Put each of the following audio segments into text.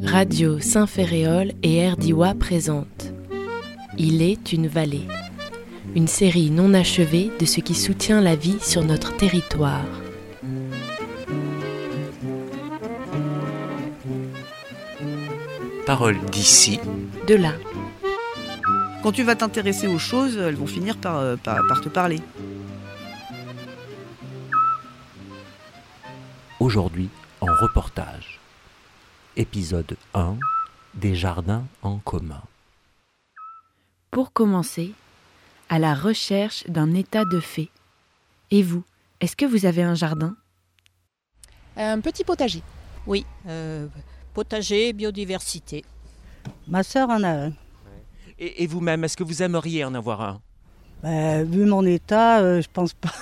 Radio Saint-Ferréol et RDIWA présentent Il est une vallée, une série non achevée de ce qui soutient la vie sur notre territoire. Paroles d'ici, de là. Quand tu vas t'intéresser aux choses, elles vont finir par te parler. aujourd'hui en reportage. Épisode 1, des jardins en commun. Pour commencer, à la recherche d'un état de fait. Et vous, est-ce que vous avez un jardin ? Un petit potager. Oui, potager, biodiversité. Ma sœur en a un. Et vous-même, est-ce que vous aimeriez en avoir un ? Vu mon état, je pense pas.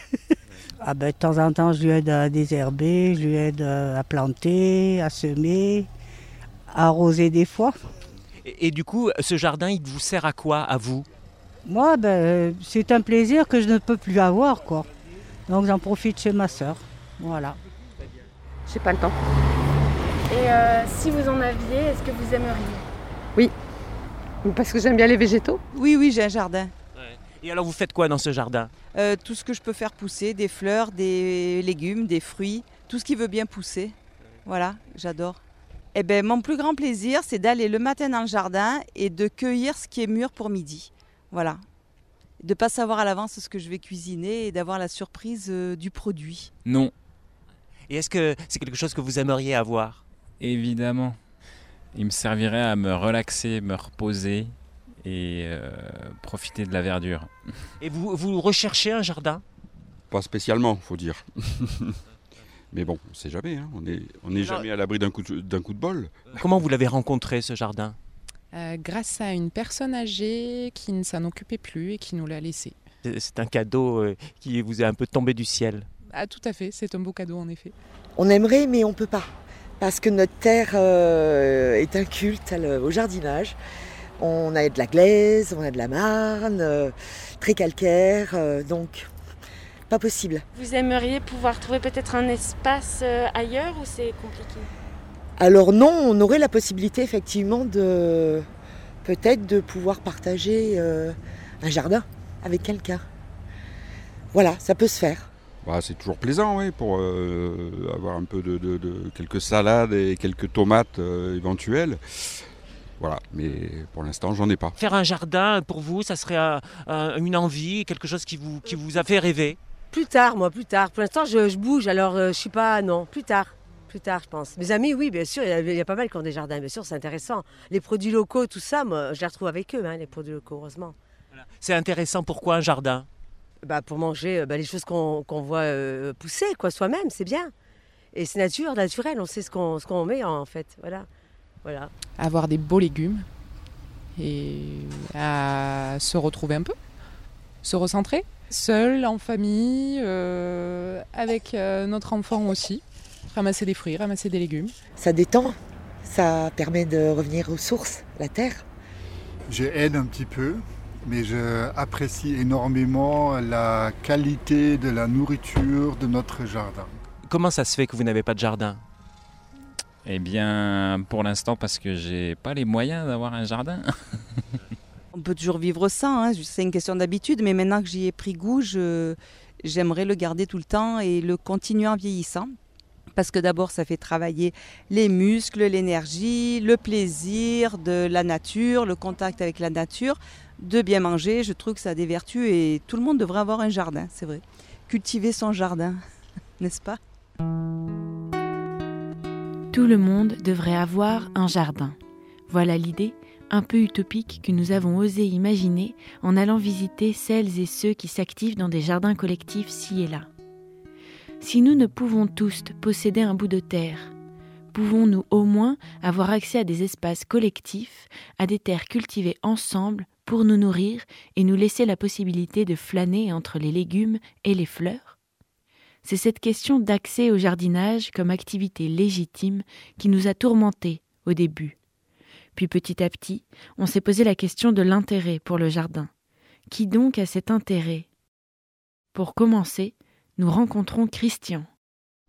De temps en temps, je lui aide à désherber, je lui aide à planter, à semer, à arroser des fois. Et du coup, ce jardin, il vous sert à quoi, à vous ? Moi, c'est un plaisir que je ne peux plus avoir, quoi. Donc j'en profite chez ma sœur. Voilà. J'ai pas le temps. Et si vous en aviez, est-ce que vous aimeriez ? Oui, parce que j'aime bien les végétaux. Oui, j'ai un jardin. Et alors, vous faites quoi dans ce jardin ? Tout ce que je peux faire pousser, des fleurs, des légumes, des fruits, tout ce qui veut bien pousser. Voilà, j'adore. Mon plus grand plaisir, c'est d'aller le matin dans le jardin et de cueillir ce qui est mûr pour midi. Voilà. De ne pas savoir à l'avance ce que je vais cuisiner et d'avoir la surprise du produit. Non. Et est-ce que c'est quelque chose que vous aimeriez avoir ? Évidemment. Il me servirait à me relaxer, me reposer et profiter de la verdure. Et vous recherchez un jardin ? Pas spécialement, faut dire. Mais bon, on ne sait jamais. Hein. On n'est jamais à l'abri d'un coup de bol. Comment vous l'avez rencontré, ce jardin ? Grâce à une personne âgée qui ne s'en occupait plus et qui nous l'a laissé. C'est un cadeau qui vous est un peu tombé du ciel. Ah, tout à fait, c'est un beau cadeau en effet. On aimerait, mais on ne peut pas. Parce que notre terre est un culte au jardinage. On a de la glaise, on a de la marne, très calcaire, donc pas possible. Vous aimeriez pouvoir trouver peut-être un espace ailleurs ou c'est compliqué ? Alors non, on aurait la possibilité effectivement de pouvoir partager un jardin avec quelqu'un. Voilà, ça peut se faire. C'est toujours plaisant, oui, pour avoir un peu de quelques salades et quelques tomates éventuelles. Voilà, mais pour l'instant, j'en ai pas. Faire un jardin, pour vous, ça serait une envie, quelque chose qui vous a fait rêver ? Plus tard. Pour l'instant, je bouge, alors je suis pas... Non, plus tard, je pense. Mes amis, oui, bien sûr, il y a pas mal qui ont des jardins, bien sûr, c'est intéressant. Les produits locaux, tout ça, moi, je les retrouve avec eux, les produits locaux, heureusement. Voilà. C'est intéressant, pourquoi un jardin ? Pour manger les choses qu'on voit pousser, quoi, soi-même, c'est bien. Et c'est naturel, on sait ce qu'on met, en fait, voilà. Avoir des beaux légumes et à se retrouver un peu, se recentrer, seul, en famille, avec notre enfant aussi, ramasser des fruits, ramasser des légumes. Ça détend, ça permet de revenir aux sources, la terre. Je aide un petit peu, mais j'apprécie énormément la qualité de la nourriture de notre jardin. Comment ça se fait que vous n'avez pas de jardin ? Eh bien, pour l'instant, parce que j'ai pas les moyens d'avoir un jardin. On peut toujours vivre sans, c'est une question d'habitude, mais maintenant que j'y ai pris goût, j'aimerais le garder tout le temps et le continuer en vieillissant. Parce que d'abord, ça fait travailler les muscles, l'énergie, le plaisir de la nature, le contact avec la nature, de bien manger. Je trouve que ça a des vertus et tout le monde devrait avoir un jardin, c'est vrai. Cultiver son jardin, n'est-ce pas ? Tout le monde devrait avoir un jardin. Voilà l'idée, un peu utopique, que nous avons osé imaginer en allant visiter celles et ceux qui s'activent dans des jardins collectifs ci et là. Si nous ne pouvons tous posséder un bout de terre, pouvons-nous au moins avoir accès à des espaces collectifs, à des terres cultivées ensemble pour nous nourrir et nous laisser la possibilité de flâner entre les légumes et les fleurs ? C'est cette question d'accès au jardinage comme activité légitime qui nous a tourmentés au début. Puis petit à petit, on s'est posé la question de l'intérêt pour le jardin. Qui donc a cet intérêt ? Pour commencer, nous rencontrons Christian.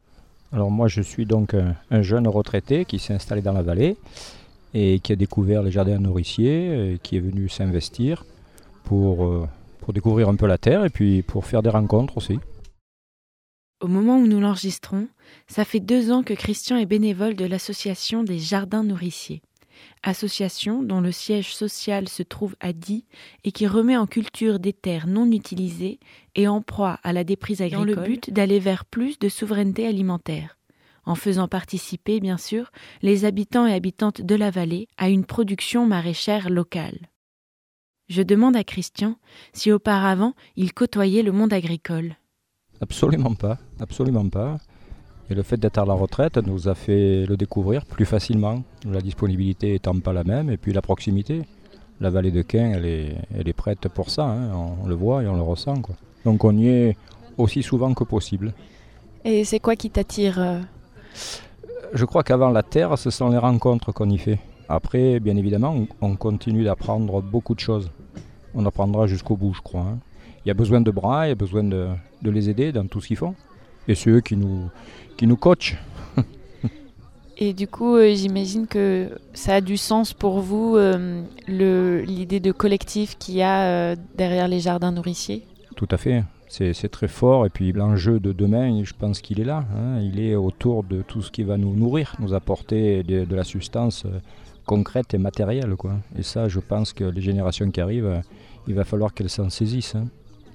Alors moi je suis donc un jeune retraité qui s'est installé dans la vallée et qui a découvert les jardins nourriciers, et qui est venu s'investir pour découvrir un peu la terre et puis pour faire des rencontres aussi. Au moment où nous l'enregistrons, ça fait 2 ans que Christian est bénévole de l'association des Jardins Nourriciers. Association dont le siège social se trouve à Die et qui remet en culture des terres non utilisées et en proie à la déprise agricole dans le but d'aller vers plus de souveraineté alimentaire, en faisant participer, bien sûr, les habitants et habitantes de la vallée à une production maraîchère locale. Je demande à Christian si auparavant il côtoyait le monde agricole. Absolument pas, absolument pas. Et le fait d'être à la retraite nous a fait le découvrir plus facilement, la disponibilité étant pas la même, et puis la proximité. La vallée de Caen, elle est prête pour ça, hein. On le voit et on le ressent, quoi. Donc on y est aussi souvent que possible. Et c'est quoi qui t'attire ? Je crois qu'avant la terre, ce sont les rencontres qu'on y fait. Après, bien évidemment, on continue d'apprendre beaucoup de choses. On apprendra jusqu'au bout, je crois, hein. Il y a besoin de bras, il y a besoin de les aider dans tout ce qu'ils font. Et c'est eux qui nous coachent. Et du coup, j'imagine que ça a du sens pour vous, l'idée de collectif qu'il y a derrière les jardins nourriciers ? Tout à fait, c'est très fort. Et puis l'enjeu de demain, je pense qu'il est là, hein. Il est autour de tout ce qui va nous nourrir, nous apporter de la substance concrète et matérielle, quoi. Et ça, je pense que les générations qui arrivent, il va falloir qu'elles s'en saisissent, hein.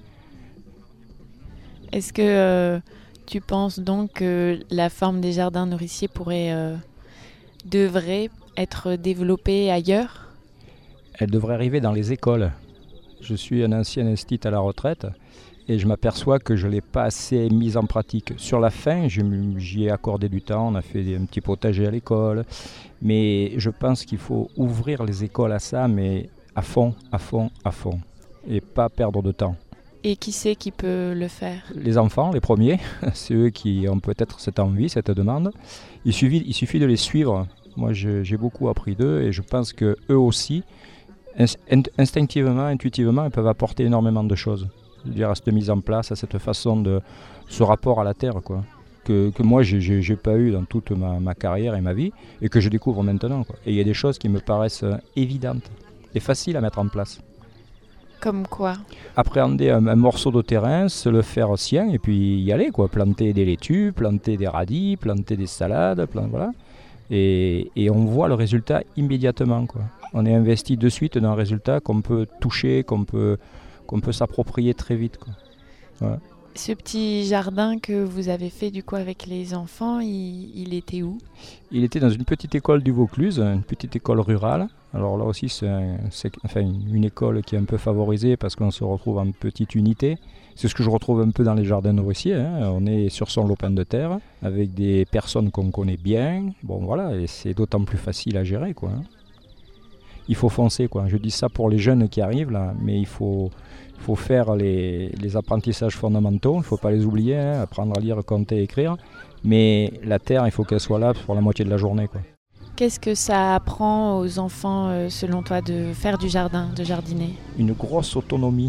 Est-ce que tu penses donc que la forme des jardins nourriciers devrait être développée ailleurs ? Elle devrait arriver dans les écoles. Je suis un ancien institut à la retraite et je m'aperçois que je ne l'ai pas assez mise en pratique. Sur la fin, j'y ai accordé du temps, on a fait un petit potager à l'école, mais je pense qu'il faut ouvrir les écoles à ça, mais à fond, et pas perdre de temps. Et qui c'est qui peut le faire ? Les enfants, les premiers, c'est eux qui ont peut-être cette envie, cette demande. Il suffit de les suivre. Moi, j'ai beaucoup appris d'eux et je pense qu'eux aussi, instinctivement, intuitivement, ils peuvent apporter énormément de choses. Je veux dire, à cette mise en place, à cette façon de ce rapport à la terre, quoi, que moi, j'ai pas eu dans toute ma carrière et ma vie et que je découvre maintenant, quoi. Et il y a des choses qui me paraissent évidentes et faciles à mettre en place. Comme quoi ? Appréhender un morceau de terrain, se le faire sien et puis y aller, quoi. Planter des laitues, planter des radis, planter des salades, voilà. Et on voit le résultat immédiatement, quoi. On est investi de suite dans un résultat qu'on peut toucher, qu'on peut s'approprier très vite, quoi. Voilà. Ce petit jardin que vous avez fait du coup avec les enfants, il était où ? Il était dans une petite école du Vaucluse, une petite école rurale. Alors là aussi, c'est une école qui est un peu favorisée parce qu'on se retrouve en petite unité. C'est ce que je retrouve un peu dans les jardins nourriciers, hein. On est sur son lopin de terre avec des personnes qu'on connaît bien. Bon voilà, et c'est d'autant plus facile à gérer, quoi, hein. Il faut foncer, quoi. Je dis ça pour les jeunes qui arrivent là, mais il faut faire les apprentissages fondamentaux, il ne faut pas les oublier, hein, apprendre à lire, compter, écrire. Mais la terre, il faut qu'elle soit là pour la moitié de la journée, quoi. Qu'est-ce que ça apprend aux enfants, selon toi, de faire du jardin, de jardiner ? Une grosse autonomie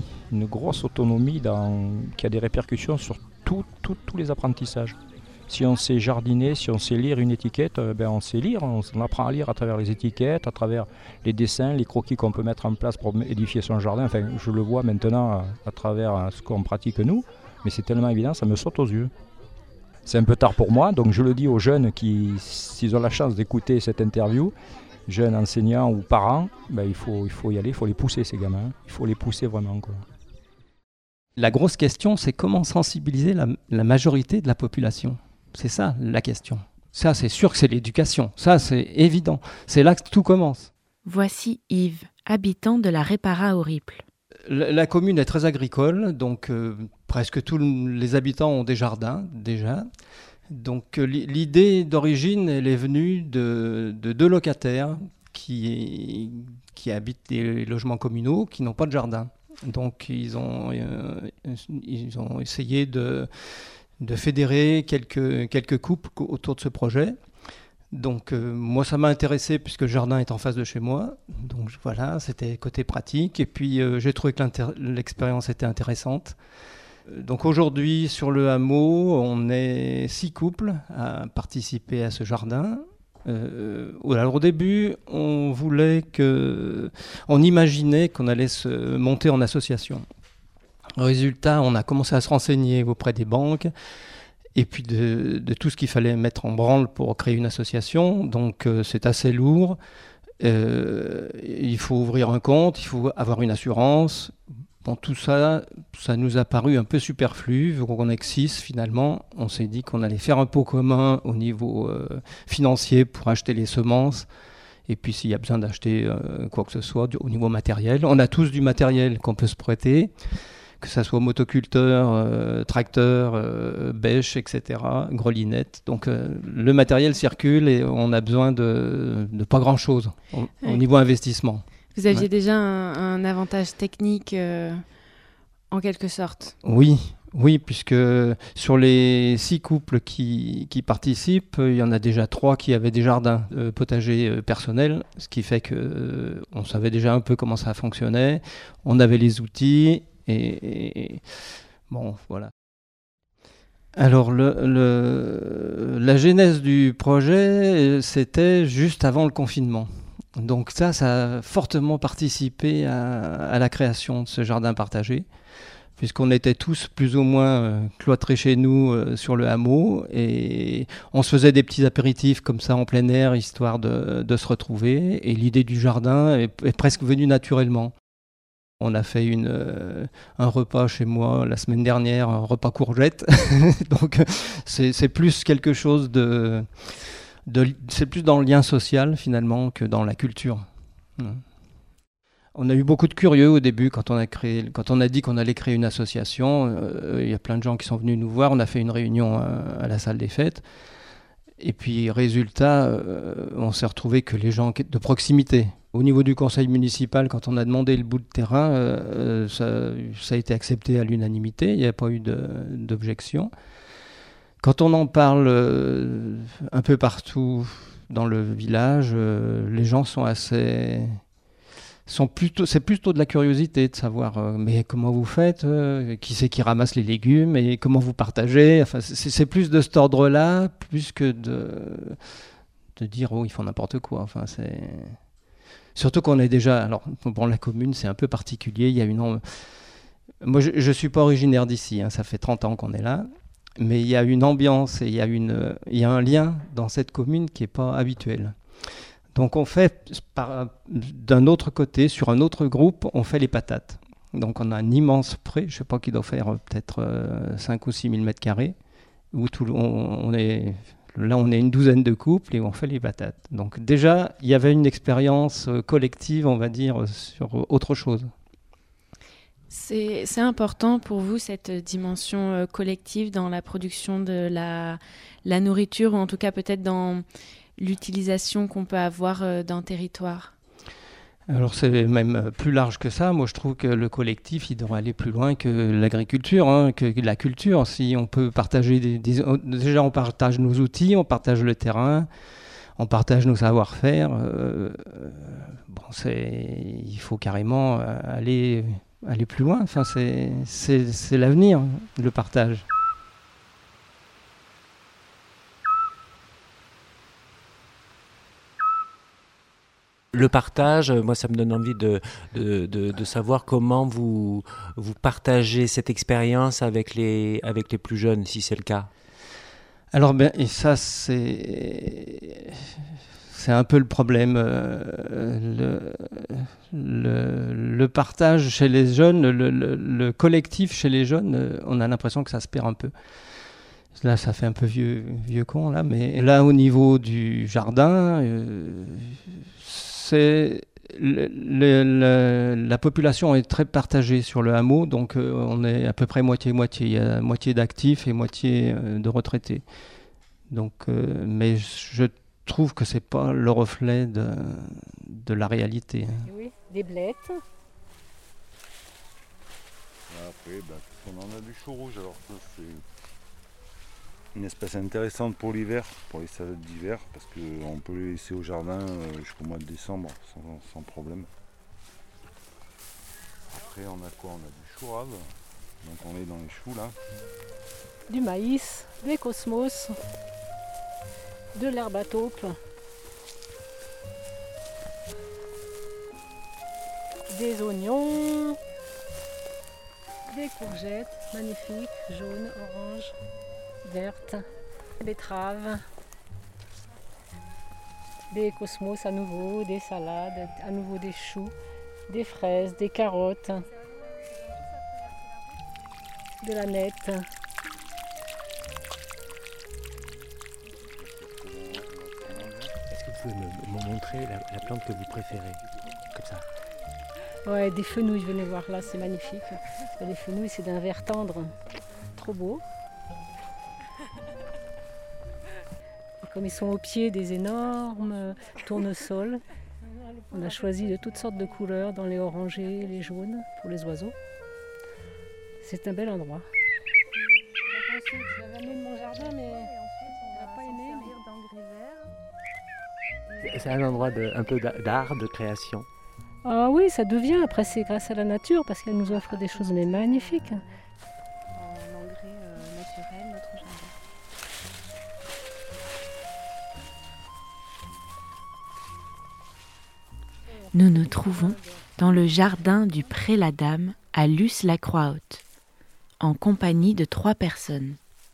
qui a des répercussions sur tous les apprentissages. Si on sait jardiner, si on sait lire une étiquette, on sait lire, on apprend à lire à travers les étiquettes, à travers les dessins, les croquis qu'on peut mettre en place pour édifier son jardin. Enfin, je le vois maintenant à travers ce qu'on pratique nous, mais c'est tellement évident, ça me saute aux yeux. C'est un peu tard pour moi, donc je le dis aux jeunes qui, s'ils ont la chance d'écouter cette interview, jeunes enseignants ou parents, il faut y aller, il faut les pousser ces gamins, il faut les pousser vraiment, quoi. La grosse question, c'est comment sensibiliser la majorité de la population. C'est ça la question. Ça, c'est sûr que c'est l'éducation. Ça, c'est évident. C'est là que tout commence. Voici Yves, habitant de la Répara au Riple. La commune est très agricole, donc presque tous les habitants ont des jardins déjà. Donc l'idée d'origine, elle est venue de 2 locataires qui habitent des logements communaux qui n'ont pas de jardin. Donc ils ont essayé de fédérer quelques couples autour de ce projet. Donc moi ça m'a intéressé puisque le jardin est en face de chez moi. Donc voilà, c'était côté pratique. Et puis j'ai trouvé que l'expérience était intéressante. Donc aujourd'hui, sur le hameau, on est 6 couples à participer à ce jardin. Alors au début, on imaginait qu'on allait se monter en association. Résultat, on a commencé à se renseigner auprès des banques et puis de tout ce qu'il fallait mettre en branle pour créer une association. Donc c'est assez lourd. Il faut ouvrir un compte, il faut avoir une assurance. Bon, tout ça, ça nous a paru un peu superflu. Vu qu'on n'est que 6 finalement, on s'est dit qu'on allait faire un pot commun au niveau financier pour acheter les semences. Et puis s'il y a besoin d'acheter quoi que ce soit au niveau matériel, on a tous du matériel qu'on peut se prêter, que ce soit motoculteur, tracteur, bêche, etc., grelinette. Donc le matériel circule et on a besoin de pas grand-chose au niveau investissement. Vous aviez déjà un avantage technique en quelque sorte. Oui, puisque sur les 6 couples qui participent, il y en a déjà 3 qui avaient des jardins potagers personnels, ce qui fait qu'on savait déjà un peu comment ça fonctionnait, on avait les outils, et bon, voilà. Alors, la genèse du projet, c'était juste avant le confinement. Donc ça a fortement participé à la création de ce jardin partagé, puisqu'on était tous plus ou moins cloîtrés chez nous sur le hameau, et on se faisait des petits apéritifs comme ça en plein air, histoire de se retrouver, et l'idée du jardin est presque venue naturellement. On a fait un repas chez moi la semaine dernière, un repas courgette, donc c'est plus quelque chose c'est plus dans le lien social finalement que dans la culture. On a eu beaucoup de curieux au début quand on a dit qu'on allait créer une association. Il y a plein de gens qui sont venus nous voir. On a fait une réunion à la salle des fêtes. Et puis résultat, on s'est retrouvé que les gens de proximité. Au niveau du conseil municipal, quand on a demandé le bout de terrain, ça a été accepté à l'unanimité. Il n'y a pas eu d'objection. Quand on en parle un peu partout dans le village, les gens c'est plutôt de la curiosité de savoir mais comment vous faites, qui c'est qui ramasse les légumes et comment vous partagez. Enfin, c'est plus de cet ordre-là, plus que de dire ils font n'importe quoi. Enfin, surtout qu'on est déjà. Alors, bon, la commune, c'est un peu particulier. Il y a moi, je suis pas originaire d'ici. Ça fait 30 ans qu'on est là. Mais il y a une ambiance et il y a un lien dans cette commune qui n'est pas habituel. Donc on fait, d'un autre côté, sur un autre groupe, on fait les patates. Donc on a un immense pré, je ne sais pas, qui doit faire peut-être 5 ou 6 000 mètres carrés, où on est une douzaine de couples et on fait les patates. Donc déjà, il y avait une expérience collective, on va dire, sur autre chose. C'est important pour vous, cette dimension collective dans la production de la nourriture, ou en tout cas peut-être dans l'utilisation qu'on peut avoir d'un territoire? Alors c'est même plus large que ça. Moi je trouve que le collectif, il devrait aller plus loin que l'agriculture, que la culture. Si on peut partager déjà on partage nos outils, on partage le terrain, on partage nos savoir-faire. Il faut carrément aller plus loin. Enfin, c'est l'avenir, le partage. Le partage, moi, ça me donne envie de savoir comment vous partagez cette expérience avec les plus jeunes, si c'est le cas. Alors, et ça, c'est un peu le problème. Le partage chez les jeunes, le collectif chez les jeunes, on a l'impression que ça se perd un peu. Là, ça fait un peu vieux con, là, mais là, au niveau du jardin, la population est très partagée sur le hameau, donc on est à peu près moitié-moitié. Il y a moitié d'actifs et moitié de retraités. Donc, mais je trouve que c'est pas le reflet de la réalité. Oui, des blettes. Après, on en a du chou rouge, alors ça c'est une espèce intéressante pour l'hiver, pour les salades d'hiver, parce qu'on peut les laisser au jardin jusqu'au mois de décembre sans problème. Après on a quoi? On a du chou rave. Donc on est dans les choux là. Du maïs, des cosmos, de l'herbe à taupe, des oignons, des courgettes magnifiques, jaunes, oranges, vertes, des betteraves, des cosmos à nouveau, des salades, à nouveau des choux, des fraises, des carottes, de la nette. Est-ce que vous pouvez me montrer la plante que vous préférez, comme ça? Ouais, des fenouils, venez voir là, c'est magnifique. Les fenouils, c'est d'un vert tendre, trop beau. Et comme ils sont au pied des énormes tournesols, on a choisi de toutes sortes de couleurs dans les orangés, les jaunes pour les oiseaux. C'est un bel endroit. Je l'avais amené de mon jardin, mais on n'a pas aimé. C'est un endroit un peu d'art, de création. Ah oui, ça devient. Après, c'est grâce à la nature, parce qu'elle nous offre des choses mais magnifiques. En engrais naturel, notre jardin. Nous nous trouvons dans le jardin du Pré-la-Dame à Luce-la-Croix-Haute, en compagnie de 3 personnes.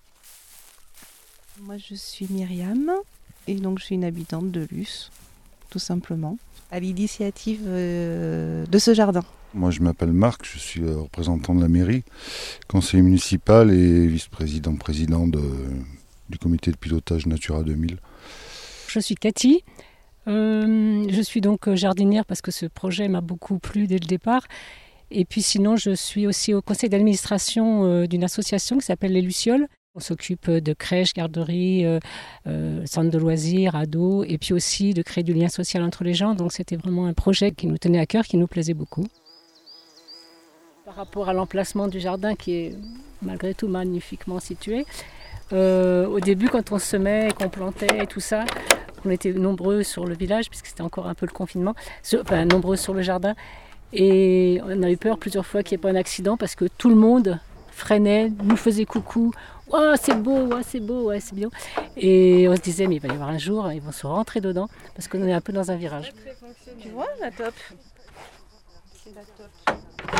Moi, je suis Myriam, et donc je suis une habitante de Luce, tout simplement, à l'initiative de ce jardin. Moi, je m'appelle Marc, je suis représentant de la mairie, conseiller municipal et vice-président du comité de pilotage Natura 2000. Je suis Cathy. Je suis donc jardinière parce que ce projet m'a beaucoup plu dès le départ. Et puis sinon, je suis aussi au conseil d'administration d'une association qui s'appelle Les Lucioles. On s'occupe de crèches, garderies, centres de loisirs, ados, et puis aussi de créer du lien social entre les gens. Donc c'était vraiment un projet qui nous tenait à cœur, qui nous plaisait beaucoup. Par rapport à l'emplacement du jardin qui est malgré tout magnifiquement situé, au début quand on semait et qu'on plantait et tout ça, on était nombreux sur le village puisque c'était encore un peu le confinement, nombreux sur le jardin. Et on a eu peur plusieurs fois qu'il n'y ait pas un accident parce que tout le monde freinait, nous faisait coucou. « Oh, c'est beau, ouais, c'est beau, ouais, c'est bien ». Et on se disait, mais il va y avoir un jour, ils vont se rentrer dedans parce qu'on est un peu dans un virage. Tu vois, la top. C'est la top.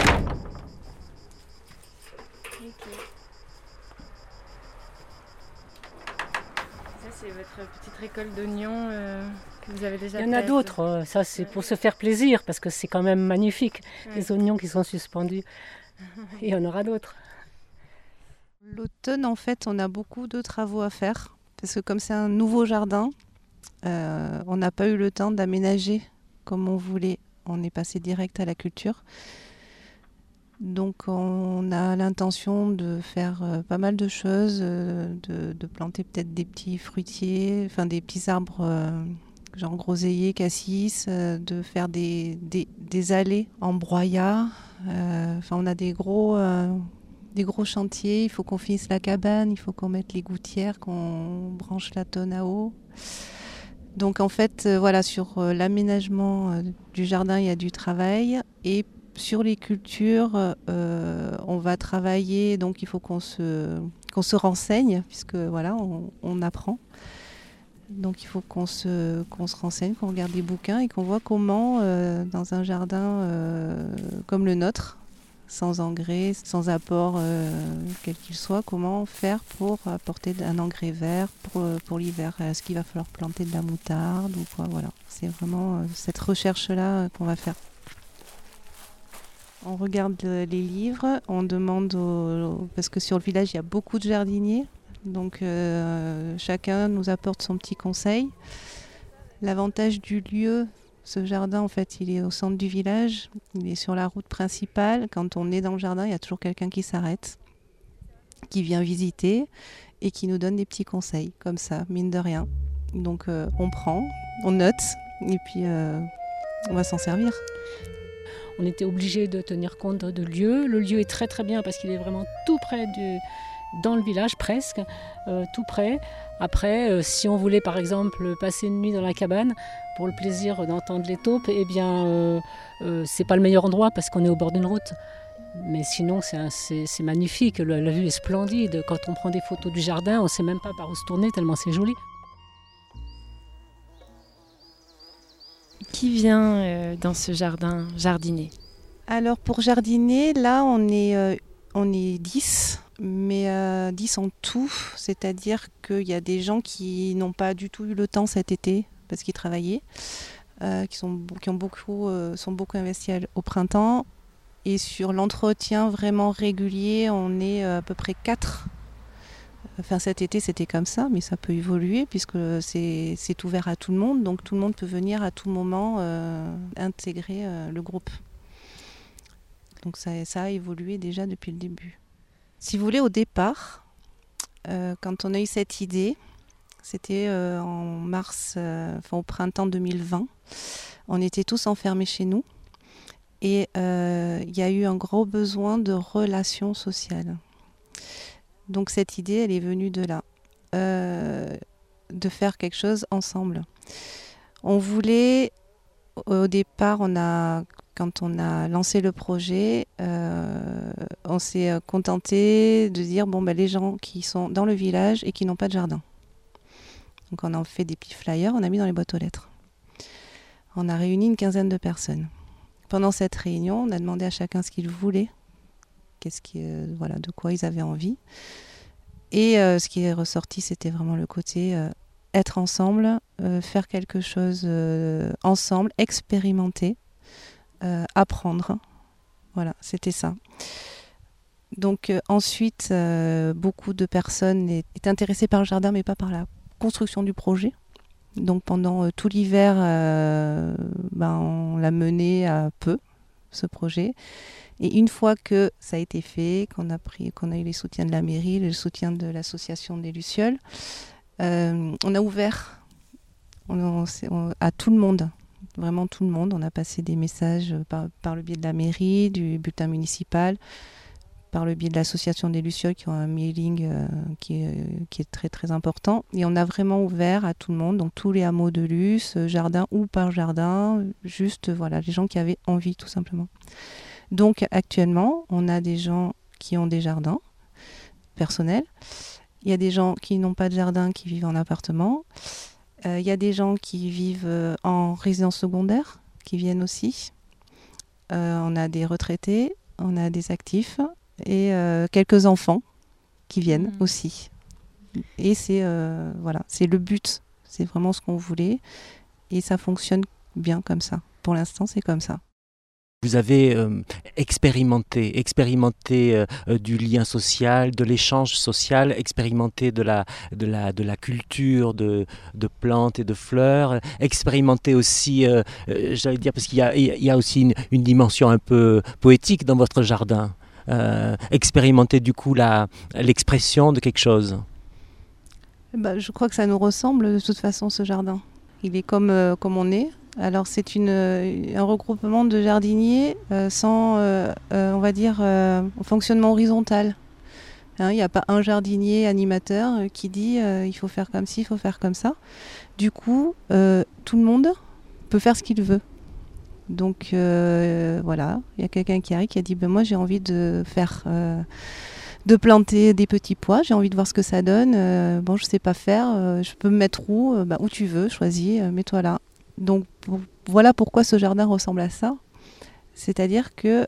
Okay. Ça, c'est votre petite récolte d'oignons que vous avez déjà faite. Il y en a d'autres, ça c'est pour se faire plaisir parce que c'est quand même magnifique. Ouais. Les oignons qui sont suspendus, et il y en aura d'autres. L'automne, en fait, on a beaucoup de travaux à faire parce que comme c'est un nouveau jardin, on n'a pas eu le temps d'aménager comme on voulait. On est passé direct à la culture. Donc on a l'intention de faire pas mal de choses, de planter peut-être des petits fruitiers, enfin des petits arbres genre groseillier, cassis, de faire des allées en broyat. Enfin on a des gros chantiers, il faut qu'on finisse la cabane, il faut qu'on mette les gouttières, qu'on branche la tonne à eau. Donc en fait, voilà, sur l'aménagement du jardin, il y a du travail. Et sur les cultures, on va travailler, donc il faut qu'on se renseigne, puisque voilà, on apprend. Donc il faut qu'on se renseigne, qu'on regarde des bouquins et qu'on voit comment, dans un jardin comme le nôtre, sans engrais, sans apport quel qu'il soit, comment faire pour apporter un engrais vert pour l'hiver. Est-ce qu'il va falloir planter de la moutarde ou quoi? Voilà, c'est vraiment cette recherche-là qu'on va faire. On regarde les livres, on demande parce que sur le village il y a beaucoup de jardiniers, donc chacun nous apporte son petit conseil. L'avantage du lieu, ce jardin en fait il est au centre du village, il est sur la route principale. Quand on est dans le jardin, il y a toujours quelqu'un qui s'arrête, qui vient visiter et qui nous donne des petits conseils comme ça, mine de rien. Donc on prend, on note et puis on va s'en servir. On était obligé de tenir compte de lieu. Le lieu est très très bien parce qu'il est vraiment tout près dans le village, presque, tout près. Après, si on voulait par exemple passer une nuit dans la cabane pour le plaisir d'entendre les taupes, eh bien c'est pas le meilleur endroit parce qu'on est au bord d'une route. Mais sinon, c'est magnifique. La vue est splendide. Quand on prend des photos du jardin, on ne sait même pas par où se tourner tellement c'est joli. Qui vient dans ce jardin jardiner? Alors pour jardiner, là on est 10, mais 10 en tout. C'est-à-dire qu'il y a des gens qui n'ont pas du tout eu le temps cet été parce qu'ils travaillaient, sont beaucoup investis au printemps. Et sur l'entretien vraiment régulier, on est à peu près 4. Enfin cet été c'était comme ça, mais ça peut évoluer puisque c'est ouvert à tout le monde. Donc tout le monde peut venir à tout moment intégrer le groupe. Donc ça a évolué déjà depuis le début. Si vous voulez, au départ, quand on a eu cette idée, c'était en mars, au printemps 2020. On était tous enfermés chez nous. Et il y a eu un gros besoin de relations sociales. Donc cette idée, elle est venue de là, de faire quelque chose ensemble. On voulait, au départ, quand on a lancé le projet, on s'est contenté de dire les gens qui sont dans le village et qui n'ont pas de jardin. Donc on a fait des petits flyers, on a mis dans les boîtes aux lettres. On a réuni une 15aine de personnes. Pendant cette réunion, on a demandé à chacun ce qu'il voulait, de quoi ils avaient envie. Et ce qui est ressorti, c'était vraiment le côté être ensemble, faire quelque chose ensemble, expérimenter, apprendre. Voilà, c'était ça. Donc ensuite, beaucoup de personnes étaient intéressées par le jardin, mais pas par la construction du projet. Donc pendant tout l'hiver, on l'a mené à peu, ce projet. Et une fois que ça a été fait, qu'on a eu les soutiens de la mairie, le soutien de l'association des Lucioles, on a ouvert à tout le monde, vraiment tout le monde. On a passé des messages par le biais de la mairie, du bulletin municipal, par le biais de l'association des Lucioles qui ont un mailing qui est très très important. Et on a vraiment ouvert à tout le monde, donc tous les hameaux de Luce, jardin ou par jardin, juste les gens qui avaient envie tout simplement. Donc actuellement, on a des gens qui ont des jardins personnels, il y a des gens qui n'ont pas de jardin, qui vivent en appartement, il y a des gens qui vivent en résidence secondaire, qui viennent aussi, on a des retraités, on a des actifs, et quelques enfants qui viennent aussi. Et c'est le but, c'est vraiment ce qu'on voulait et ça fonctionne bien comme ça. Pour l'instant, c'est comme ça. Vous avez expérimenté du lien social, de l'échange social, expérimenté de la culture de plantes et de fleurs, expérimenté aussi, j'allais dire, parce qu'il y a aussi une dimension un peu poétique dans votre jardin. Expérimenter du coup l'expression de quelque chose. Je crois que ça nous ressemble de toute façon, ce jardin. Il est comme on est. Alors c'est un regroupement de jardiniers sans, on va dire, fonctionnement horizontal. Il n'y a pas un jardinier animateur qui dit il faut faire comme ci, il faut faire comme ça. Du coup, tout le monde peut faire ce qu'il veut. Donc il y a quelqu'un qui arrive qui a dit moi j'ai envie de de planter des petits pois, j'ai envie de voir ce que ça donne. Je sais pas faire, je peux me mettre où tu veux, choisis, mets-toi là. Donc voilà pourquoi ce jardin ressemble à ça. C'est-à-dire que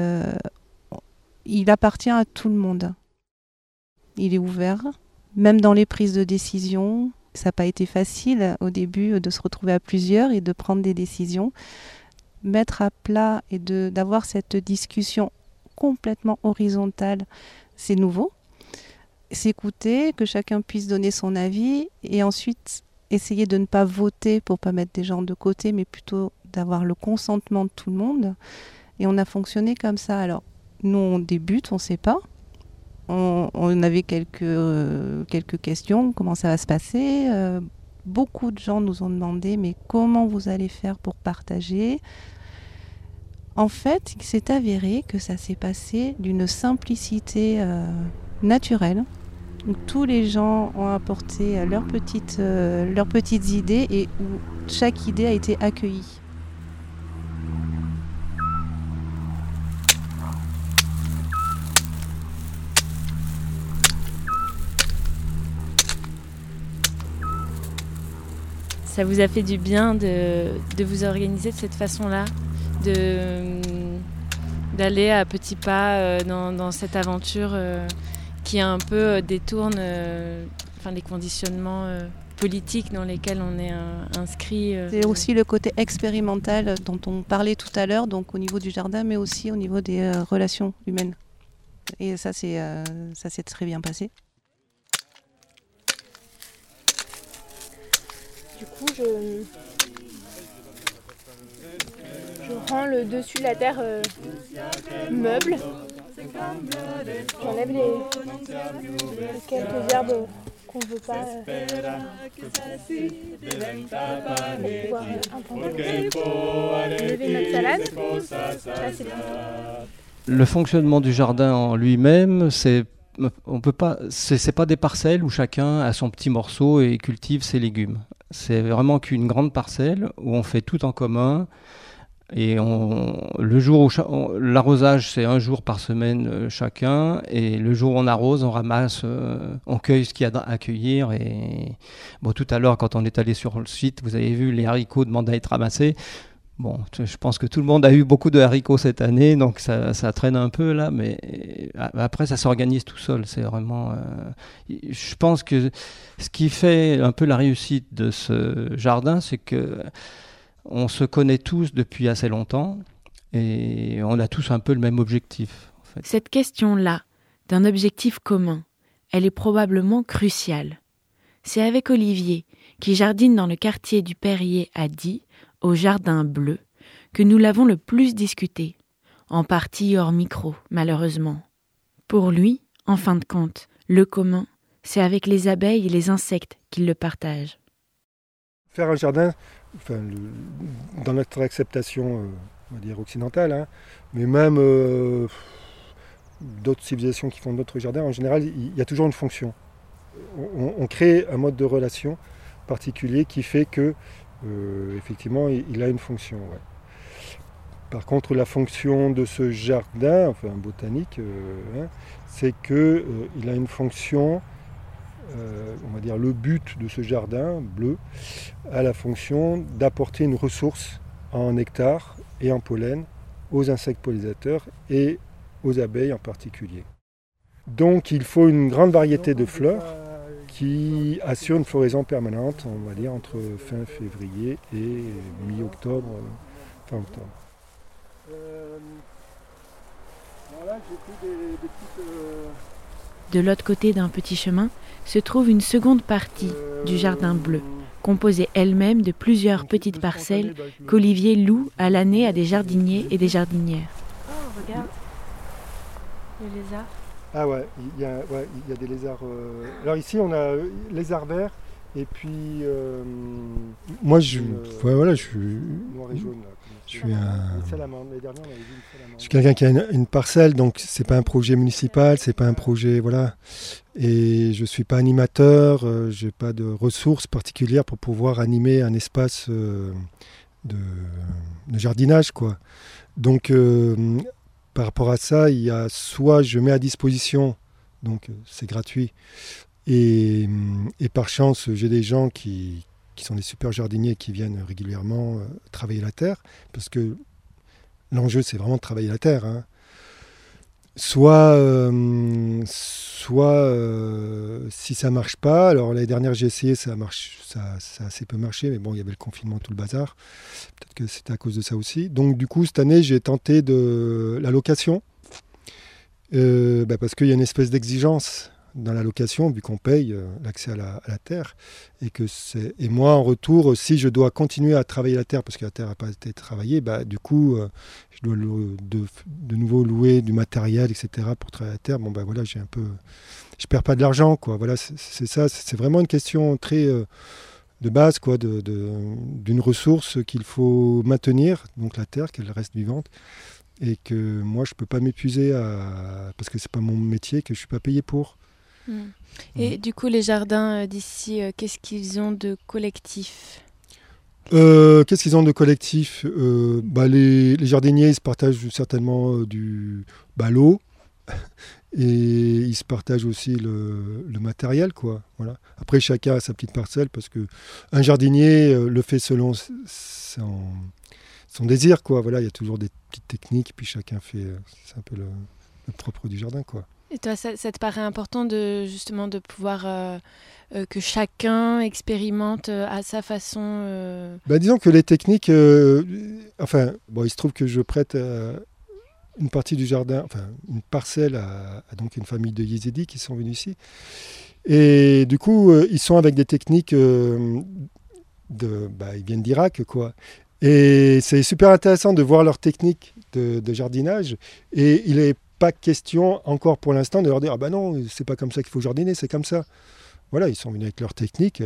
il appartient à tout le monde. Il est ouvert, même dans les prises de décision. Ça n'a pas été facile au début de se retrouver à plusieurs et de prendre des décisions. Mettre à plat et d'avoir cette discussion complètement horizontale, c'est nouveau. S'écouter, que chacun puisse donner son avis et ensuite essayer de ne pas voter pour ne pas mettre des gens de côté, mais plutôt d'avoir le consentement de tout le monde. Et on a fonctionné comme ça. Alors, nous, on débute, on ne sait pas. On avait quelques questions, comment ça va se passer. Beaucoup de gens nous ont demandé, mais comment vous allez faire pour partager ? En fait, il s'est avéré que ça s'est passé d'une simplicité naturelle, où tous les gens ont apporté leurs petites idées et où chaque idée a été accueillie. Ça vous a fait du bien de vous organiser de cette façon-là, d'aller à petits pas dans cette aventure qui un peu détourne les conditionnements politiques dans lesquels on est inscrit. C'est aussi le côté expérimental dont on parlait tout à l'heure, donc au niveau du jardin, mais aussi au niveau des relations humaines. Et ça s'est très bien passé. Du coup, je rends le dessus de la terre meuble. J'enlève les quelques herbes qu'on ne veut pas pour pouvoir enlever notre salade. Là, c'est bon. Le fonctionnement du jardin en lui-même, c'est pas des parcelles où chacun a son petit morceau et cultive ses légumes. C'est vraiment qu'une grande parcelle où on fait tout en commun. Et le jour où l'arrosage, c'est 1 jour par semaine chacun. Et le jour où on arrose, on ramasse, on cueille ce qu'il y a à cueillir. Et bon, tout à l'heure, quand on est allé sur le site, vous avez vu les haricots demander à être ramassés. Bon, je pense que tout le monde a eu beaucoup de haricots cette année, donc ça traîne un peu là, mais après ça s'organise tout seul. C'est vraiment, je pense que ce qui fait un peu la réussite de ce jardin, c'est que on se connaît tous depuis assez longtemps et on a tous un peu le même objectif. En fait. Cette question-là, d'un objectif commun, elle est probablement cruciale. C'est avec Olivier, qui jardine dans le quartier du Perrier à Die, au Jardin Bleu, que nous l'avons le plus discuté, en partie hors micro, malheureusement. Pour lui, en fin de compte, le commun, c'est avec les abeilles et les insectes qu'il le partagent. Faire un jardin, dans notre acceptation, on va dire occidentale, hein, mais même d'autres civilisations qui font d'autres jardins, en général, il y a toujours une fonction. On crée un mode de relation particulier qui fait que effectivement, il a une fonction. Ouais. Par contre, la fonction de ce jardin, botanique, c'est qu'il a une fonction, on va dire le but de ce jardin bleu, a la fonction d'apporter une ressource en nectar et en pollen aux insectes pollinisateurs et aux abeilles en particulier. Donc, il faut une grande variété de fleurs qui assure une floraison permanente, on va dire, entre fin février et mi-octobre, fin octobre. De l'autre côté d'un petit chemin se trouve une seconde partie du Jardin Bleu, composée elle-même de plusieurs petites parcelles qu'Olivier loue à l'année à des jardiniers et des jardinières. Oh, regarde, les lézards. Ah ouais, il y a des lézards. Alors ici, on a lézards verts et puis. Moi, je suis. Noir et jaune. Là, je suis Je suis quelqu'un qui a une parcelle, donc c'est pas un projet municipal, c'est pas un projet, voilà. Et je suis pas animateur, j'ai pas de ressources particulières pour pouvoir animer un espace de jardinage, quoi. Donc. Par rapport à ça, il y a soit je mets à disposition, donc c'est gratuit, et par chance j'ai des gens qui sont des super jardiniers qui viennent régulièrement travailler la terre, parce que l'enjeu c'est vraiment de travailler la terre. Hein. Soit si ça marche pas, alors l'année dernière j'ai essayé, ça a assez peu marché, mais bon il y avait le confinement, tout le bazar, peut-être que c'était à cause de ça aussi. Donc du coup cette année j'ai tenté de la location, parce qu'il y a une espèce d'exigence dans la location, vu qu'on paye l'accès à la terre, et moi en retour, si je dois continuer à travailler la terre, parce que la terre n'a pas été travaillée, du coup je dois de nouveau louer du matériel, etc. pour travailler la terre. Bon voilà, je perds pas de l'argent, quoi. Voilà, c'est ça, c'est vraiment une question très de base, quoi, d'une ressource qu'il faut maintenir, donc la terre, qu'elle reste vivante, et que moi je peux pas m'épuiser parce que c'est pas mon métier, que je suis pas payé pour. Et du coup, les jardins d'ici, qu'est-ce qu'ils ont de collectif ? Qu'est-ce qu'ils ont de collectif ? Les jardiniers, ils se partagent certainement l'eau Et ils se partagent aussi le matériel, quoi. Voilà. Après, chacun a sa petite parcelle parce qu'un jardinier le fait selon son désir, quoi. Voilà, il y a toujours des petites techniques, puis chacun fait... c'est un peu le propre du jardin, quoi. Et toi, ça te paraît important de pouvoir que chacun expérimente à sa façon Disons que les techniques... il se trouve que je prête une partie du jardin, une parcelle à donc une famille de Yézidis qui sont venus ici. Et du coup, ils sont avec des techniques ils viennent d'Irak, quoi. Et c'est super intéressant de voir leurs techniques de jardinage. Et il n'est pas question, encore pour l'instant, de leur dire « Ah ben non, c'est pas comme ça qu'il faut jardiner, c'est comme ça ». Voilà, ils sont venus avec leurs techniques.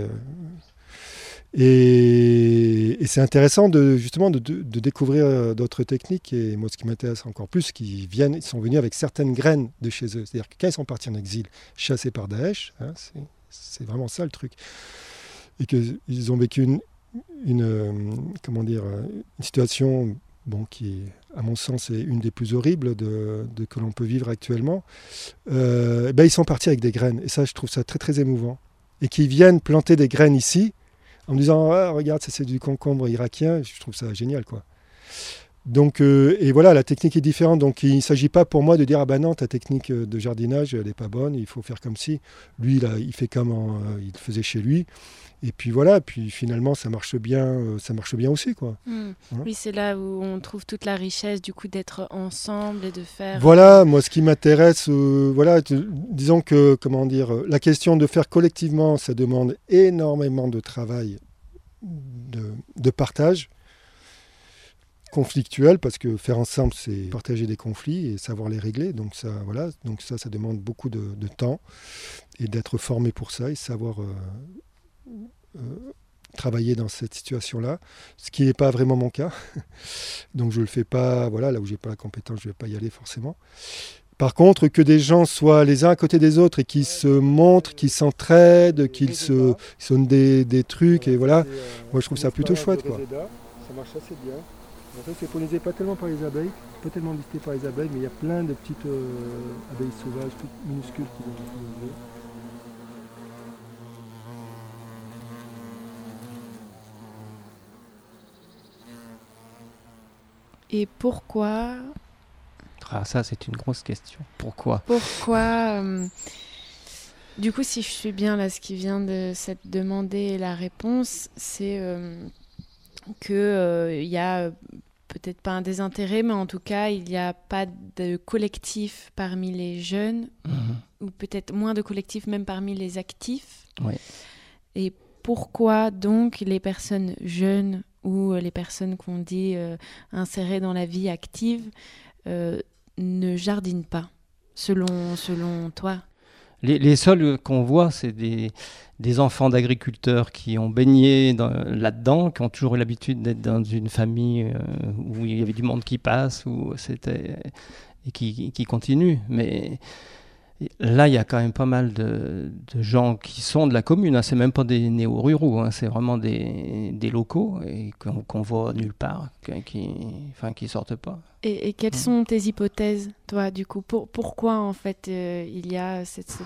Et c'est intéressant de découvrir d'autres techniques. Et moi, ce qui m'intéresse encore plus, ils sont venus avec certaines graines de chez eux. C'est-à-dire que quand ils sont partis en exil, chassés par Daesh, c'est vraiment ça le truc. Et qu'ils ont vécu une situation qui est, à mon sens, est une des plus horribles que l'on peut vivre actuellement. Ils sont partis avec des graines. Et ça, je trouve ça très, très émouvant. Et qu'ils viennent planter des graines ici, en me disant regarde, ça c'est du concombre irakien, je trouve ça génial, quoi. Donc et voilà, la technique est différente, donc il ne s'agit pas pour moi de dire non, ta technique de jardinage elle n'est pas bonne, il faut faire comme si. Lui il fait comme il le faisait chez lui, et puis voilà, puis finalement ça marche bien aussi, quoi. Voilà. Oui, c'est là où on trouve toute la richesse du coup d'être ensemble et de faire. Voilà, moi ce qui m'intéresse, disons que la question de faire collectivement, ça demande énormément de travail, de partage conflictuel, parce que faire ensemble c'est partager des conflits et savoir les régler, donc ça demande beaucoup de temps et d'être formé pour ça et savoir travailler dans cette situation-là, ce qui n'est pas vraiment mon cas. Donc je ne le fais pas, là où je n'ai pas la compétence, je ne vais pas y aller forcément. Par contre, que des gens soient les uns à côté des autres et qu'ils se montrent, qu'ils s'entraident, qu'ils se donnent des trucs, et voilà, moi je trouve ça plutôt chouette, quoi. Ça marche assez bien. En fait, c'est pollinisé pas tellement par les abeilles, pas tellement visité par les abeilles, mais il y a plein de petites abeilles sauvages, toutes minuscules qui viennent polliniser. Et pourquoi ça, c'est une grosse question. Pourquoi Du coup, si je suis bien là, ce qui vient de s'être demandé, la réponse, c'est qu'il y a peut-être pas un désintérêt, mais en tout cas, il n'y a pas de collectif parmi les jeunes, ou peut-être moins de collectif même parmi les actifs. Ouais. Et pourquoi donc les personnes jeunes ou les personnes qu'on dit insérées dans la vie active ne jardinent pas, selon toi? Les seuls qu'on voit, c'est des enfants d'agriculteurs qui ont baigné là-dedans, qui ont toujours eu l'habitude d'être dans une famille où il y avait du monde qui passe, et qui continue. Mais là, il y a quand même pas mal de gens qui sont de la commune. C'est même pas des néo-ruraux, c'est vraiment des locaux et qu'on voit nulle part, qui sortent pas. Et quelles sont tes hypothèses, toi, du coup? Pourquoi, en fait, il y a cette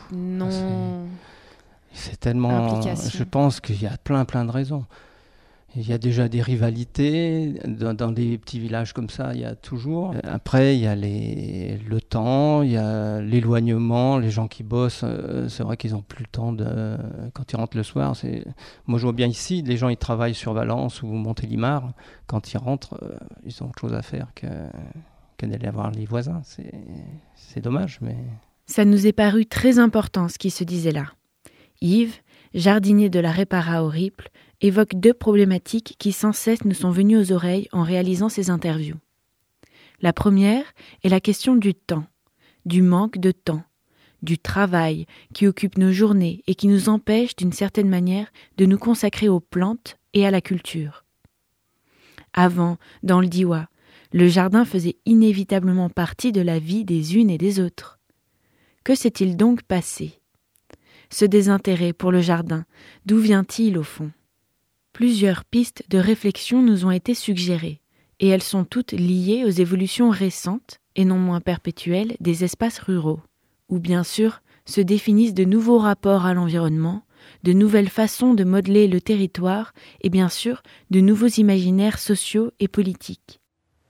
c'est tellement... implication? Je pense qu'il y a plein de raisons. Il y a déjà des rivalités. Dans des petits villages comme ça, il y a toujours. Après, il y a le temps, il y a l'éloignement, les gens qui bossent. C'est vrai qu'ils n'ont plus le temps quand ils rentrent le soir. Moi, je vois bien ici, les gens, ils travaillent sur Valence ou Montélimar. Quand ils rentrent, ils ont autre chose à faire que d'aller voir les voisins. C'est dommage, mais... Ça nous est paru très important, ce qui se disait là. Yves, jardinier de la Répara au Riple, évoque deux problématiques qui sans cesse nous sont venues aux oreilles en réalisant ces interviews. La première est la question du temps, du manque de temps, du travail qui occupe nos journées et qui nous empêche d'une certaine manière de nous consacrer aux plantes et à la culture. Avant, dans le Diois, le jardin faisait inévitablement partie de la vie des unes et des autres. Que s'est-il donc passé ? Ce désintérêt pour le jardin, d'où vient-il au fond ? Plusieurs pistes de réflexion nous ont été suggérées, et elles sont toutes liées aux évolutions récentes, et non moins perpétuelles, des espaces ruraux. où bien sûr se définissent de nouveaux rapports à l'environnement, de nouvelles façons de modeler le territoire et bien sûr de nouveaux imaginaires sociaux et politiques.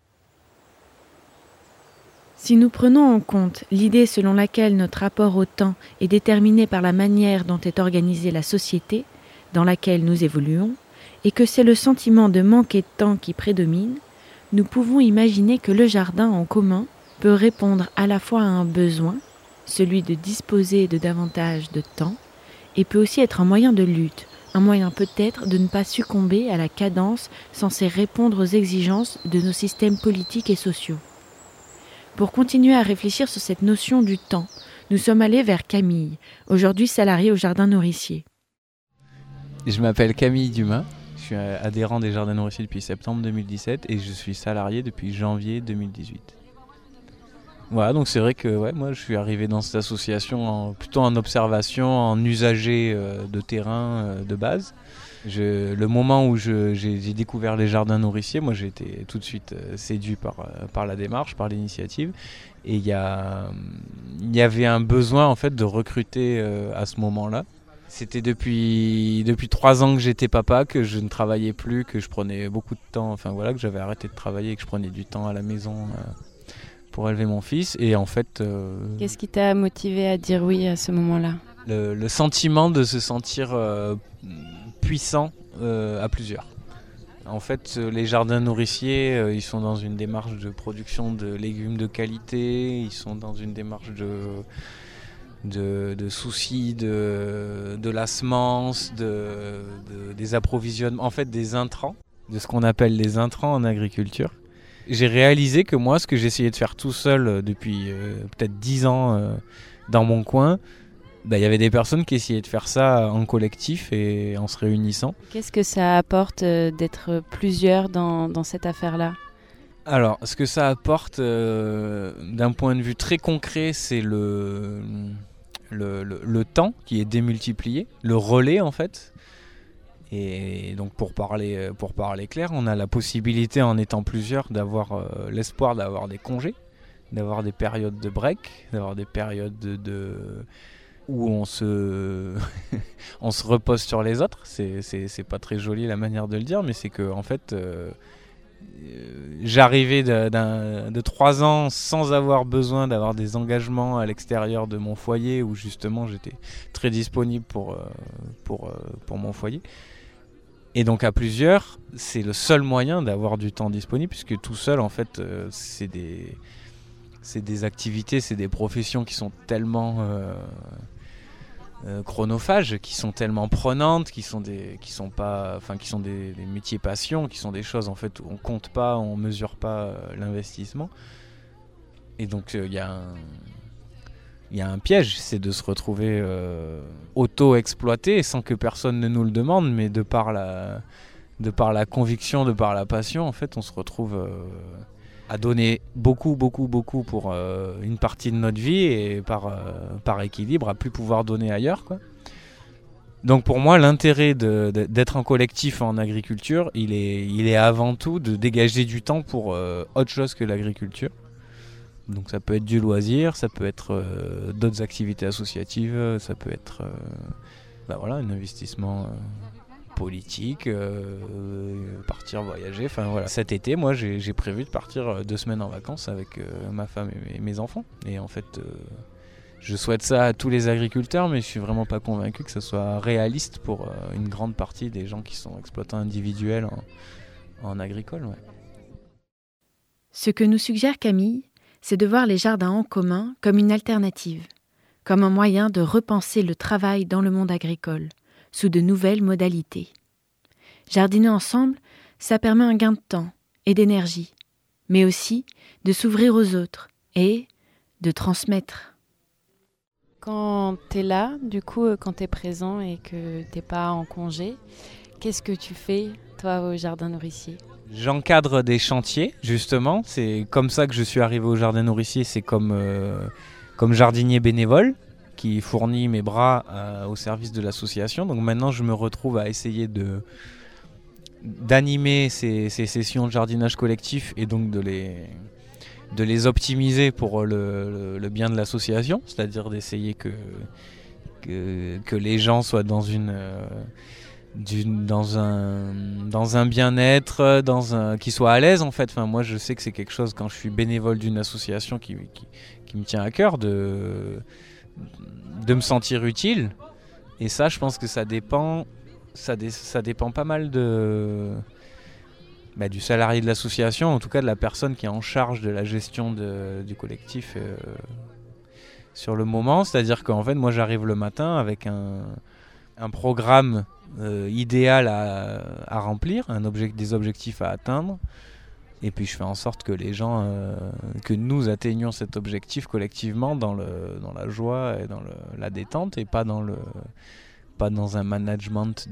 Si nous prenons en compte l'idée selon laquelle notre rapport au temps est déterminé par la manière dont est organisée la société dans laquelle nous évoluons, et que c'est le sentiment de manquer de temps qui prédomine, nous pouvons imaginer que le jardin en commun peut répondre à la fois à un besoin, celui de disposer de davantage de temps, et peut aussi être un moyen de lutte, un moyen peut-être de ne pas succomber à la cadence censée répondre aux exigences de nos systèmes politiques et sociaux. Pour continuer à réfléchir sur cette notion du temps, nous sommes allés vers Camille, aujourd'hui salariée au Jardin Nourricier. Je m'appelle Camille Dumas, je suis adhérent des Jardins Nourriciers depuis septembre 2017 et je suis salarié depuis janvier 2018. Voilà, donc c'est vrai que moi je suis arrivé dans cette association plutôt en observation, en usager de terrain de base. Le moment où j'ai découvert les Jardins Nourriciers, moi j'ai été tout de suite séduit par la démarche, par l'initiative. Et il y avait un besoin en fait de recruter à ce moment-là. C'était depuis 3 ans que j'étais papa, que je ne travaillais plus, que je prenais beaucoup de temps, que j'avais arrêté de travailler et que je prenais du temps à la maison pour élever mon fils. Et en fait... Qu'est-ce qui t'a motivé à dire oui à ce moment-là ? Le sentiment de se sentir puissant à plusieurs. En fait, les jardins nourriciers, ils sont dans une démarche de production de légumes de qualité, ils sont dans une démarche de soucis de la semence, des approvisionnements, en fait des intrants, de ce qu'on appelle les intrants en agriculture. J'ai réalisé que moi, ce que j'essayais de faire tout seul depuis peut-être 10 ans dans mon coin, il y avait des personnes qui essayaient de faire ça en collectif et en se réunissant. Qu'est-ce que ça apporte d'être plusieurs dans cette affaire-là ? Alors, ce que ça apporte d'un point de vue très concret, c'est le temps qui est démultiplié, le relais en fait. Et donc pour parler clair, on a la possibilité en étant plusieurs d'avoir l'espoir d'avoir des congés, d'avoir des périodes de break, d'avoir des périodes où on se repose sur les autres. C'est pas très joli la manière de le dire, mais c'est que en fait j'arrivais de 3 ans sans avoir besoin d'avoir des engagements à l'extérieur de mon foyer, où justement j'étais très disponible pour mon foyer. Et donc à plusieurs, c'est le seul moyen d'avoir du temps disponible, puisque tout seul en fait c'est des activités, c'est des professions qui sont tellement chronophages, qui sont tellement prenantes, qui sont des métiers passion, qui sont des choses en fait où on compte pas, on mesure pas l'investissement. Et donc il y a un piège, c'est de se retrouver auto-exploité sans que personne ne nous le demande, mais de par la conviction, de par la passion, en fait, on se retrouve à donner beaucoup pour une partie de notre vie et par équilibre à plus pouvoir donner ailleurs, quoi. Donc pour moi, l'intérêt d'être en collectif en agriculture, il est avant tout de dégager du temps pour autre chose que l'agriculture. Donc ça peut être du loisir, ça peut être d'autres activités associatives, ça peut être un investissement politique, partir voyager. Cet été, moi j'ai prévu de partir 2 semaines en vacances avec ma femme et mes enfants. Et en fait, je souhaite ça à tous les agriculteurs, mais je suis vraiment pas convaincu que ce soit réaliste pour une grande partie des gens qui sont exploitants individuels en agricole. Ouais. Ce que nous suggère Camille, c'est de voir les jardins en commun comme une alternative, comme un moyen de repenser le travail dans le monde agricole, sous de nouvelles modalités. Jardiner ensemble, ça permet un gain de temps et d'énergie, mais aussi de s'ouvrir aux autres et de transmettre. Quand tu es là, du coup, quand tu es présent et que tu n'es pas en congé, qu'est-ce que tu fais, toi, au Jardin Nourricier ? J'encadre des chantiers, justement. C'est comme ça que je suis arrivé au Jardin Nourricier. C'est comme jardinier bénévole qui fournit mes bras au service de l'association. Donc maintenant, je me retrouve à essayer d'animer ces sessions de jardinage collectif et donc de de les optimiser pour le bien de l'association, c'est-à-dire d'essayer que les gens soient dans un bien-être, qu'ils soient à l'aise en fait. Enfin, moi je sais que c'est quelque chose, quand je suis bénévole d'une association qui me tient à cœur, de me sentir utile. Et ça, je pense que ça dépend pas mal du salarié de l'association, en tout cas de la personne qui est en charge de la gestion du collectif sur le moment. C'est-à-dire qu'en fait, moi j'arrive le matin avec un programme idéal à remplir, des objectifs à atteindre, et puis je fais en sorte que les gens, que nous atteignions cet objectif collectivement dans la joie et dans la détente, et pas dans un management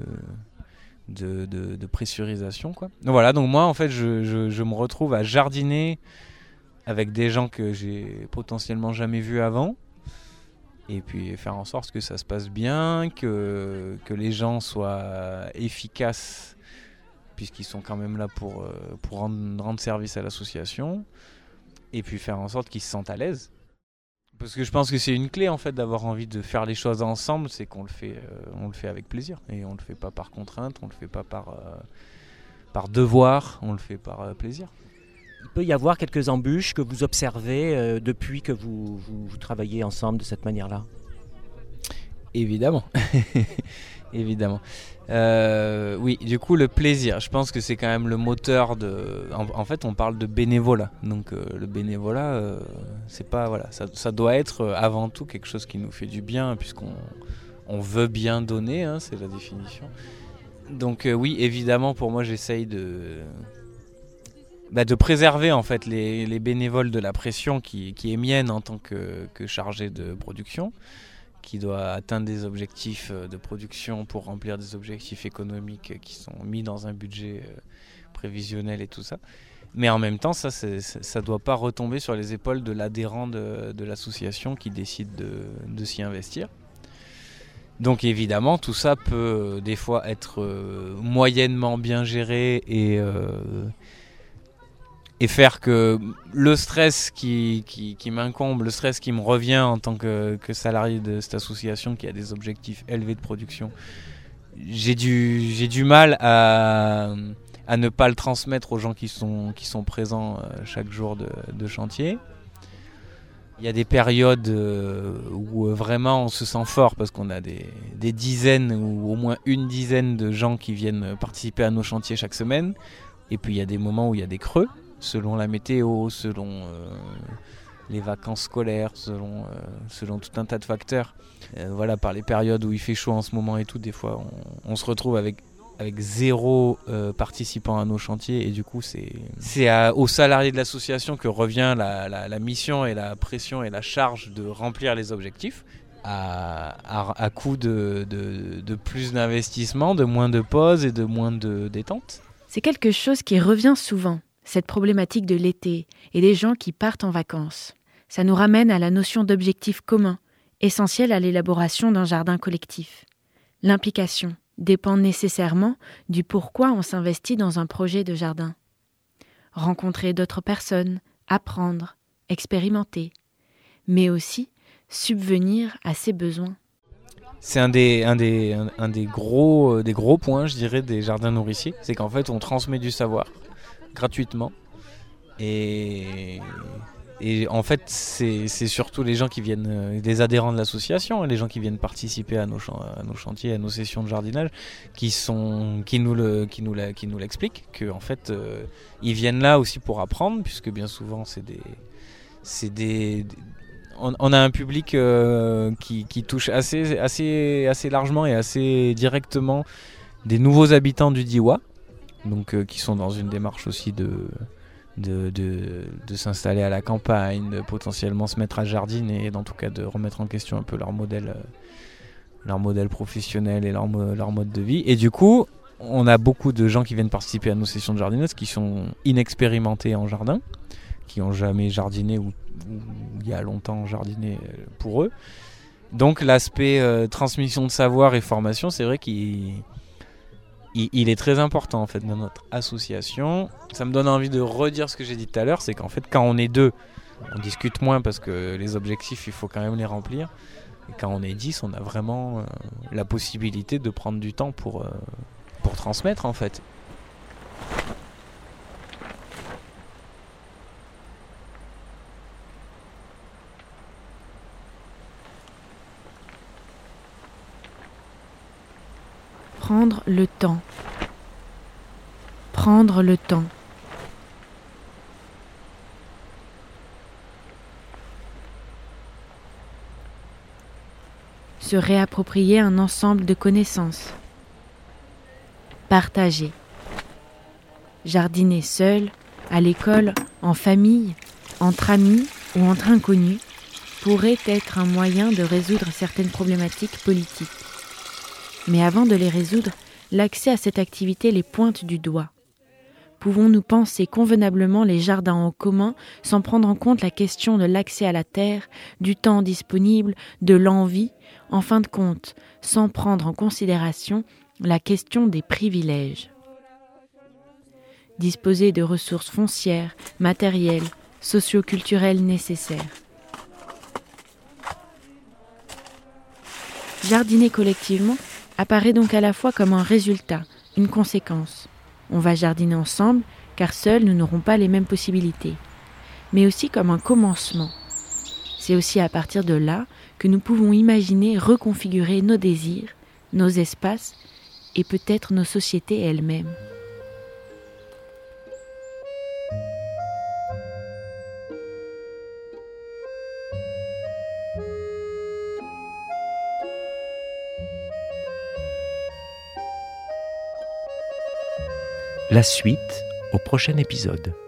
de pressurisation, quoi. Voilà, donc moi en fait je me retrouve à jardiner avec des gens que j'ai potentiellement jamais vus avant, et puis faire en sorte que ça se passe bien, que les gens soient efficaces, puisqu'ils sont quand même là pour rendre service à l'association, et puis faire en sorte qu'ils se sentent à l'aise. Parce que je pense que c'est une clé en fait d'avoir envie de faire les choses ensemble, c'est qu'on le fait avec plaisir, et on le fait pas par contrainte, on le fait pas par devoir, on le fait par plaisir. Il peut y avoir quelques embûches que vous observez depuis que vous travaillez ensemble de cette manière-là? Évidemment. Évidemment. Oui, du coup, le plaisir, je pense que c'est quand même le moteur de... En fait, on parle de bénévolat. Donc, le bénévolat, c'est pas... Voilà, ça doit être avant tout quelque chose qui nous fait du bien, puisqu'on veut bien donner, hein, c'est la définition. Donc, oui, évidemment, pour moi, j'essaye de préserver en fait les bénévoles de la pression qui est mienne en tant que chargé de production, qui doit atteindre des objectifs de production pour remplir des objectifs économiques qui sont mis dans un budget prévisionnel et tout ça. Mais en même temps, ça ne doit pas retomber sur les épaules de l'adhérent de l'association qui décide de s'y investir. Donc évidemment, tout ça peut des fois être moyennement bien géré et faire que le stress qui m'incombe, le stress qui me revient en tant que salarié de cette association qui a des objectifs élevés de production, j'ai du mal à ne pas le transmettre aux gens qui sont présents chaque jour de chantier. Il y a des périodes où vraiment on se sent fort parce qu'on a des dizaines ou au moins une dizaine de gens qui viennent participer à nos chantiers chaque semaine. Et puis il y a des moments où il y a des creux, selon la météo, selon les vacances scolaires, selon tout un tas de facteurs. Voilà, par les périodes où il fait chaud en ce moment et tout, des fois on se retrouve avec 0 participants à nos chantiers, et du coup c'est aux salariés de l'association que revient la mission et la pression et la charge de remplir les objectifs à coût de plus d'investissement, de moins de pauses et de moins de détente. C'est quelque chose qui revient souvent, cette problématique de l'été et des gens qui partent en vacances. Ça nous ramène à la notion d'objectif commun, essentielle à l'élaboration d'un jardin collectif. L'implication dépend nécessairement du pourquoi on s'investit dans un projet de jardin. Rencontrer d'autres personnes, apprendre, expérimenter, mais aussi subvenir à ses besoins. C'est un des gros points, je dirais, des jardins nourriciers. C'est qu'en fait, on transmet du savoir gratuitement. Et en fait, c'est surtout les gens qui viennent, les adhérents de l'association, les gens qui viennent participer à nos chantiers, à nos sessions de jardinage, qui nous l'expliquent, que en fait, ils viennent là aussi pour apprendre, puisque bien souvent, on a un public qui touche assez largement et assez directement des nouveaux habitants du Diois, donc qui sont dans une démarche aussi de s'installer à la campagne, de potentiellement se mettre à jardiner, et en tout cas de remettre en question un peu leur modèle professionnel et leur mode de vie. Et du coup, on a beaucoup de gens qui viennent participer à nos sessions de jardinage qui sont inexpérimentés en jardin, qui n'ont jamais jardiné ou il y a longtemps jardiné pour eux. Donc l'aspect transmission de savoir et formation, c'est vrai qu'il il est très important en fait dans notre association. Ça me donne envie de redire ce que j'ai dit tout à l'heure, c'est qu'en fait quand on est 2, on discute moins parce que les objectifs il faut quand même les remplir. Et quand on est 10, on a vraiment la possibilité de prendre du temps pour transmettre en fait. Prendre le temps. Prendre le temps. Se réapproprier un ensemble de connaissances. Partager. Jardiner seul, à l'école, en famille, entre amis ou entre inconnus pourrait être un moyen de résoudre certaines problématiques politiques. Mais avant de les résoudre, l'accès à cette activité les pointe du doigt. Pouvons-nous penser convenablement les jardins en commun sans prendre en compte la question de l'accès à la terre, du temps disponible, de l'envie, en fin de compte, sans prendre en considération la question des privilèges. Disposer de ressources foncières, matérielles, socio-culturelles nécessaires. Jardiner collectivement apparaît donc à la fois comme un résultat, une conséquence. On va jardiner ensemble, car seuls nous n'aurons pas les mêmes possibilités, mais aussi comme un commencement. C'est aussi à partir de là que nous pouvons imaginer reconfigurer nos désirs, nos espaces et peut-être nos sociétés elles-mêmes. La suite au prochain épisode.